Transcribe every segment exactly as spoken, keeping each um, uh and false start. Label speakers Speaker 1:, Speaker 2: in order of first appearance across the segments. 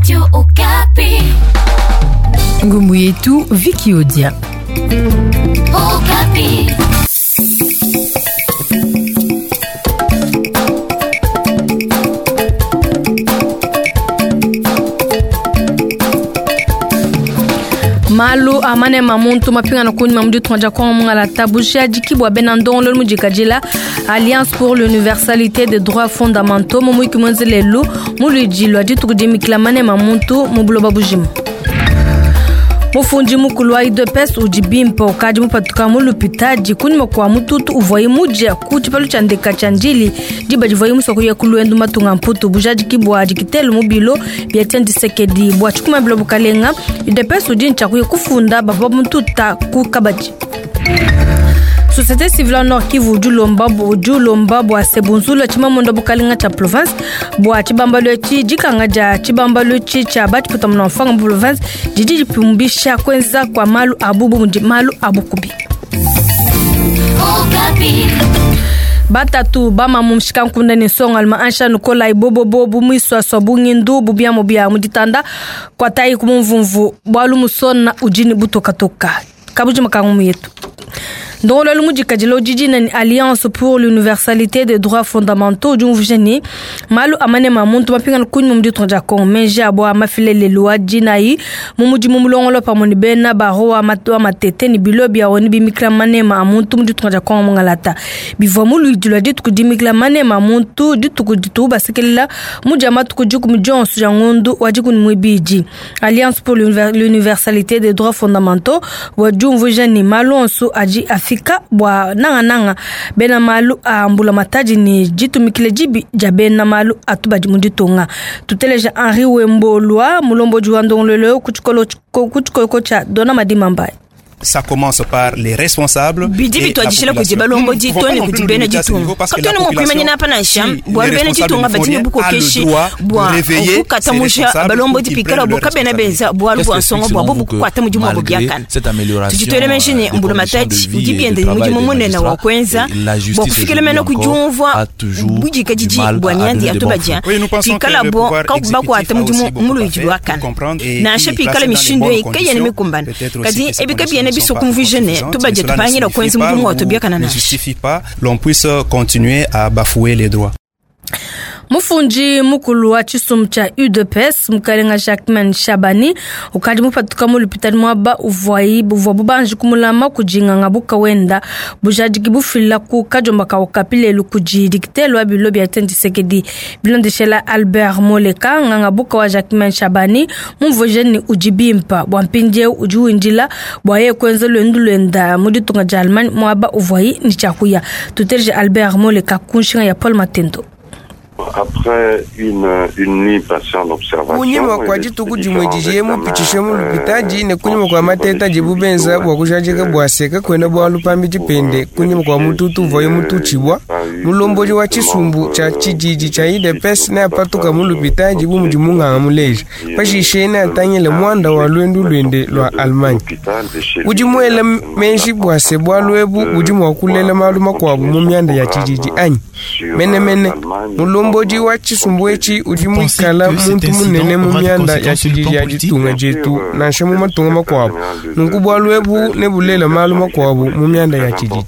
Speaker 1: Radio Okapi.
Speaker 2: Ngoumou Yetou, Vicky Odia.
Speaker 1: Okapi.
Speaker 3: Malu amane mamuntu mapinga na kuni mamudu tunaja kwa munga la tabusha jikibwa benandon lolu mujikajila Alliance pour l'universalité des droits fondamentaux mumu ikimonze lelu mulu jilo ajitu kujimiklamane mamuntu mubuloba bujimu mufunji mukulu wa U D P S ujibimpa ukaji mupatuka mulu pitaji kuni mkwa mututu uvoyi mujia kuchi palu chandeka chanjili jiba jivoyi musoko ya kulu endu matunga mputu bujaji kibwa jikitelu mubilo biatendi sekedi bwa chukuma bilo bukalenga U D P S ujincha kuye kufunda bababu mtuta kukabaji Société civile Nord Kivu Julomba bo Julomba bo asebunzulo chimamondo bukalinga cha province bo chibambalo chi jikanga ja chibambalo chi cha bati putamna mfanga province jiji pumbisha kwenza kwa malu abubu mundi malu abukubi
Speaker 1: Okapi.
Speaker 3: Batatu bama mumshika nkunda ni songa alma ansha nukola ibobo bobo mwiswa sobungi ndu bubia mubia muditanda kwa tai kumumvumvu bwalu musona ujini butoka toka kabuji makangumu yetu Dans le Lumujika Jilojijin Alliance pour l'universalité des droits fondamentaux du Mouvement, Malu amane mamuntu mapinga kunyu mdi tonjakon menja bo amafile le loi jinai mumuji mumulongolo pamoni bena baro amato amatete ni bilobi ya woni bimikla mane mamuntu mdi tonjakon mungalata bivomu lu diladi tukudimikla mane mamuntu ditukuditu basikela mujama tukujuku mjonsu jangondu wajiku ni mwibiji Alliance pour l'universalité des droits fondamentaux waju Mouvement Malu onsu aji Fika bwa nanga nanga bena malu ambula mataji ni jitu mikile jibi jabena malu atubaji munditonga tuteleja Henri Wembolwa mulombo juandong lelo kuchukolo kuchukolo kocha dona madimambai.
Speaker 4: Ça commence par les responsables.
Speaker 5: Bidi bitwa jishela kujeba lombo jitone kujibena jitunga. Katone mo kwimanya na pana sham, bwa bena jitunga batini buko keshi, bwa ukata musha balombo dipikala buka bena benza bwa lwa nsongo bwa bubu kwata mujimu wa bubyakana. Tujitole menshini mbulu mataji, ujibiende mujimu munena wa kwenza, bwa kufikile mena kujumvwa, bujika jiji bwa nyandi atubaja. Pikala bwa kaukuba kwa ata mujimu mulu ijibuakana. Na ashe pikala mishindo ya ikaya nimekumbana. Kazi ebika biene biso kumvijene tubaje tupanyira kwenza mudumu otobiakana na
Speaker 4: justifie pas l'on puisse continuer à bafouer les droits.
Speaker 3: Mufunji mukulu wa chisum cha U D P S mukalenga Jacquemain Shabani ukadi mupatuka mu lupitani mwaba uvwai buvwa bubanji kumulama kujinga ngabuka wenda bujaji kibufila ku kajomba ka okapile lukujidikitelo wa bilobi ya tendi sekedi bilondeshela Albert Moleka ngabuka wa Jacquemain Shabani mumvojeni ujibimpa bwampinje ujuindila bwaye kwenza lwendu lwenda muditunga jalman mwaba uvwai ni chakuya tuterje Albert Moleka kunshinga ya Paul Matendo.
Speaker 6: Après une, une nuit passée en observation,
Speaker 7: kunyima kwa jituku jimwejije mu picishe mu lupitaji ne kunyima kwa mateta jibubenza bwa kushajika bwaseka kwena bwa lupambi jipende kunyima kwa mututu voye mutuchibwa mulomboji wa chisumbu cha chijiji cha U D P S na patuka mu lupitaji bu mujimunga muleje pashishe na tanyele mwanda wa lwendu lwende lwa Almanya ujimwele menshi bwase bwa lwebu ujimwa kulela maluma kwa mu myanda ya chijiji anyi mene mene mulomboji wa chisumbuechi ujimukala muntu munene mu myanda ya chijiji ya jitunga jetu na shemu matunga makwabo nkubwa lwebu nebulela malu makwabo mu myanda ya chijiji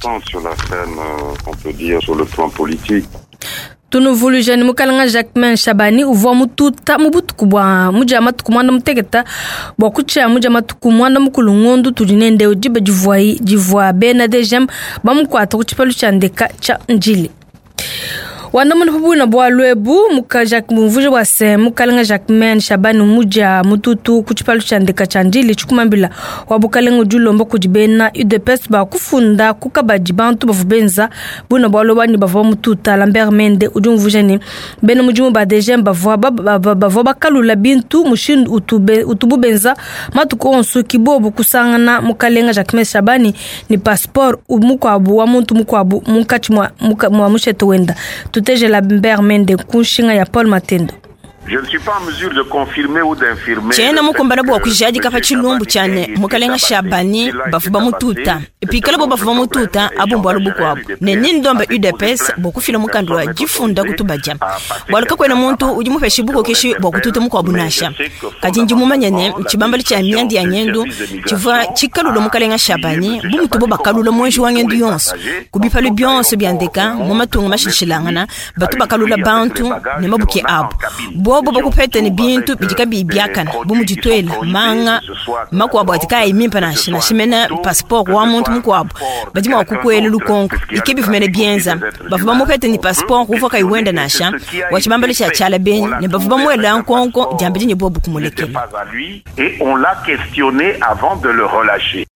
Speaker 3: Tunu vulu jani mukalanga Jacquemain Shabani uvo mututa mubutuku bwa mujama tukumanda mutegeta bwa kucha mujama tukumanda mukulungondu tujinende ujiba jivwai jivwa bena dejem bamukwata kuchipalu chandeka cha njili Wanda mwana na bwa lwebu muka Jacques mvuje wase mukalanga Jacquemain Shabani muja mututu kuchipalu chandeka chandili chukumambila wabukalenga julombo kujibena U D P S ba kufunda kukabaji bantu bavubenza buna bwa lobani bava mututa Lambert Mende ujumvujeni bena mujumu ba dejem bava bava bakalula bintu mushindu utube utububenza matuko onsu kibobu kusangana mukalenga Jacquemain Shabani ni passport umukwabu wa muntu mukwabu mukachimwa mwa musheto wenda tuteje Lambert Mende kunshinga ya Paul Matendo.
Speaker 6: Je ne suis pas en mesure de confirmer ou d'infirmer.
Speaker 5: Chena mukombana bwa kujaji kapa chilumbu chane mukalenga Shabani bafuba mututa epikala bo bafuba mututa abumbo alubuko abo nenini ndombe U D P S bokufila mukandwa jifunda kutubaja bwaluka kwena muntu ujimupe shibuko keshi bokututa muko abunasha kajinji mumanyane chibambali cha myandi ya nyendu chivwa chikalulo mukalenga Shabani bumutubo bakalulo mwenji wa nyendu yonso kubipa le bionso byandeka mumatunga mashilishilangana batu bakalula bantu ne mabuke abo bobo bakupeta ni bintu bijika bibyakana bumujitwela manga makwabo atika imimpa na shina shimena passport wa muntu mukwabo bajima wakukwela lukonko ikebi vumene bienza bavuba mupeta ni passport kuva kaiwenda nasha wachibambale cha chala beni ne bavuba mwela nkonko jambiji ni bobu kumulekela
Speaker 6: et on l'a questionné avant de le relâcher.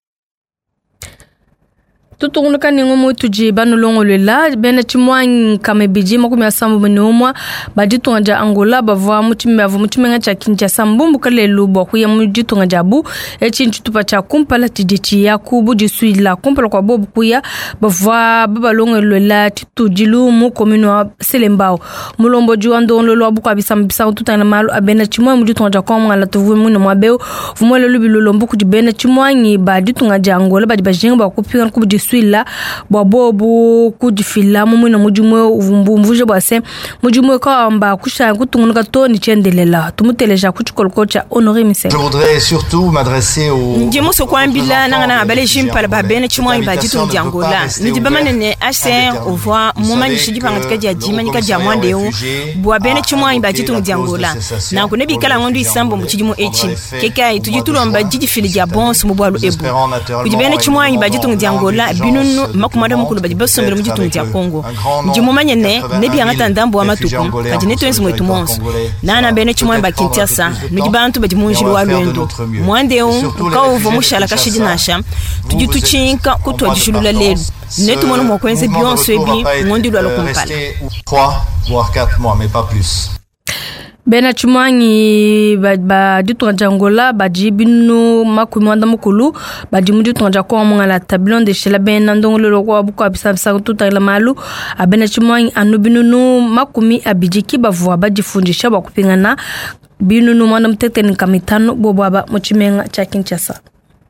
Speaker 3: tutunguluka ningo mutu jiba nulongo lela bena chimwangi kame biji makumi asambu mniumwa bajitunga ja Angola bavwa mutime avu mutime nga cha kinja sambumbu kale lubo kuya mujitunga jabu echi nchutupa cha kumpala tidichi ya kubu jisui la kumpala kwa bobu kuya bavwa baba longo lela titu jilu mu komino wa selembao mulombo juando lolo abu kwa bisa mbisa tutana malu abena chimwangi mujitunga ja kwa mwala tuvuwe mwino mwabeo vumwele lubi lulombo kujibena chimwangi bajitunga ja Angola bajibajenga bakupiga kubu jisui swila bobobu kujifila mumwe na mujumwe uvumbu mvuje bwase mujumwe kamba kusha kutungunuka toni chendelela tumuteleja kuchikolokocha Honoré Mise.
Speaker 1: Je voudrais surtout m'adresser au
Speaker 5: Ndimuso kwambila nangana abale jimpala babene chimwa bajitu ndi Angola ndibamane ne H C R ovwa mumanyi shijipanga tikaja jimani kaja mwandeo bwabene chimwa bajitu ndi Angola na kunebi kala ngondu isambo muchijimu echi kekai tujitulomba jijifili ja bonso mubwalu ebu kujibene chimwa bajitu ndi Angola binunu makumada mukulu baji basombera mu gitungu cya Kongo njimumanye ne nebi angata ndambo wa matuku kati netwenzi mwetu monso nana bene chimwe bakintiasa nujibantu baji munjiro wa lwendo mwandeo ukawo mushala kashiji nasha tujituchinka kutwajishulula lelu netumona mokwenze bionso ebi ngondi lwa lokumpala
Speaker 1: trois voire quatre mois mais pas plus.
Speaker 3: Bena chumwangi ba, ba ditu nga Angola ba jibinu makumi wanda mukulu ba jimudu tunga kwa mwanga la tablon de shela bena ndongo lolo kwa buku abisa abisa tuta ila malu abena chumwangi anubinu nu makumi abijiki ba vuwa ba jifundisha ba kupingana binu nu mwanda mtete ni kamitano bobo aba mochimenga cha Kinshasa.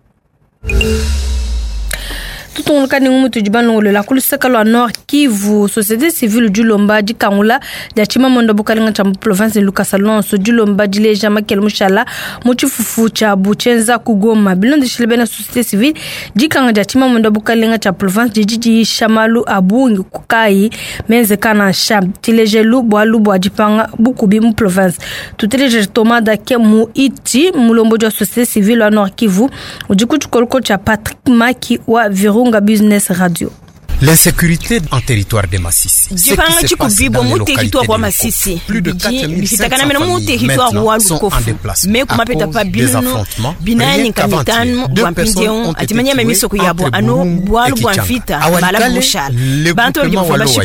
Speaker 3: Tout on ka ningu mutu jibano le la kulisaka lo Nord Kivu société civile du Lomba di Kangula ya chima mondo bukalinga cha province de Lucas Alonso du Lomba di leja makel mushala mutu fufu cha buchenza kugoma bilon de shilebena société civile di Kanga ya chima mondo bukalinga cha province de Jiji Shamalu Abu Kukai menze kana sham tilejelu bwalu bwajipanga bukubi mu province tuteleje tomada ke mu iti mulombo de société civile wa Nord Kivu ujiku chukolko cha Patrick Maki wa Virunga Business Radio.
Speaker 8: L'insécurité en territoire de Massissi.
Speaker 5: Ce qui se passe dans les localités de Massissi. Plus de quatre mille cinq cents familles maintenant sont en déplacement à cause des affrontements. Rien qu'avant-hier, deux personnes ont été tuées entre Boum et Kichanga. À Walikale, le groupement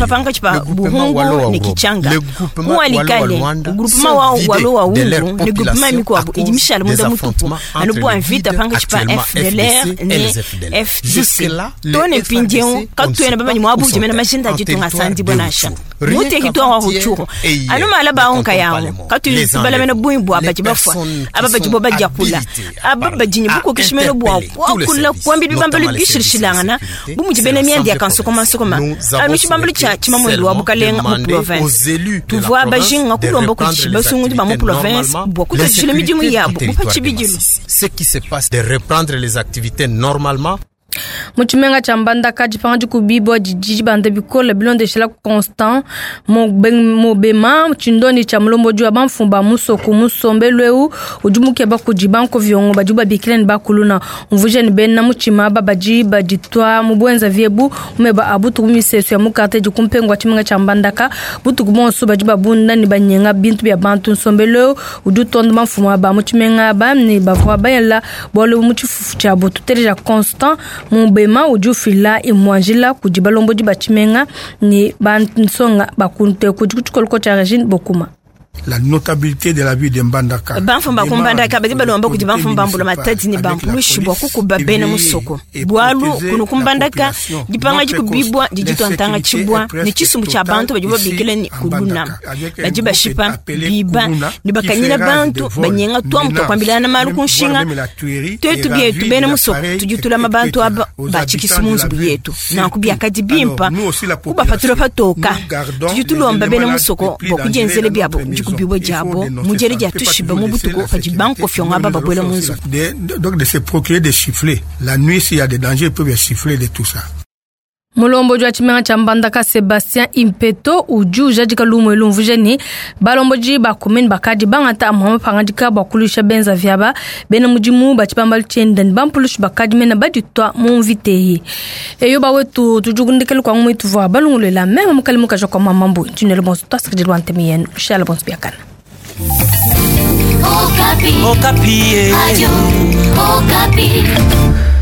Speaker 5: Walo-Waou, le groupement Walo-Walo-Wanda sont vidés de leur population à cause des affrontements entre les leaders actuellement F D C et les F D L. Jusque-là, les F D C na baba nyimwabu jimena mashinda jitunga santi bonasha mute hitwa wa huchuru anu mala baonka yawo katu bala mena buimbu abaji bafwa ababaji boba jakula ababaji nyibuko kishimelo bwa kula kwambi bibambele bishirishilangana bumujibene myandi yakanso koma sokoma anu chibambele cha chimamwendo wa bukalenga mu province tuvo abajinga kulomba kuchiba sungundi ba mu province bwa kutashile mijimu yabo bupachibijilu.
Speaker 8: Ce qui se passe de reprendre les activités normalement.
Speaker 3: Mutumenga chambanda kaji panji kubibo jiji bande bikola bilon de shela constant mo ben mo bema chindoni cha mlombo jua bamfumba musoko musombe lweu ujumuke ba kujibanko vyongo bajuba biklen bakuluna mvujeni benna muchima babaji baditwa mubwenza vyebu umeba abutu kumisesu ya mukate jikumpengwa chimenga chambanda ka butu kumonso bajuba bunda ni banyenga bintu bya bantu nsombe lweu udutondo bamfuma ba muchimenga ba ni bavwa bayela bolo muchifufu cha botu tereja constant Mubema ujufila imwanjila kujibalombo jibachimenga ni bansonga bakunte kujukukolko cha Regine Bokuma.
Speaker 9: la notabilité de la vie de Mbandaka.
Speaker 5: Banfumba kumbandaka badi balomba kuti banfumba mbula matati ni bampulushi bwa kukuba bene musoko. Bwalu kunu kumbandaka dipanga jikubibwa dijito antanga chibwa ni chisumbu cha bantu bajiba bigile ni kuluna. Bajiba shipa biba ni bakanyira bantu banyenga twa mutokwambilana malu kunshinga. Twetu byetu bene musoko tujutula mabantu aba bachikisumunzu byetu. Na kubya kadibimpa kuba fatula fatoka. Tujutulomba bene musoko bokujenzele byabo bibo jabo mujeri ja tushiba mu butuko faji banko fyonga baba bwela munzu.
Speaker 9: Donc de se procurer des sifflets la nuit s'il y a des dangers, ils peuvent siffler de tout ça.
Speaker 3: Mulombo jwa chimenga cha Mbandaka Sebastien Impeto ujuja jika lumo ilumvujeni balombo ji bakumen bakadi bangata amhama pangajika bakulusha benza vyaba bena mujimu bachipambal chenden bampulush bakadi mena baditwa munvitehi eyo bawetu tujugundikele kwa mwitu vwa balungulela mema mukalimuka joko mamambu tunelo bonso tasakjirwa ntemiyen shala bonso biakana
Speaker 10: Okapi Okapi Radio Okapi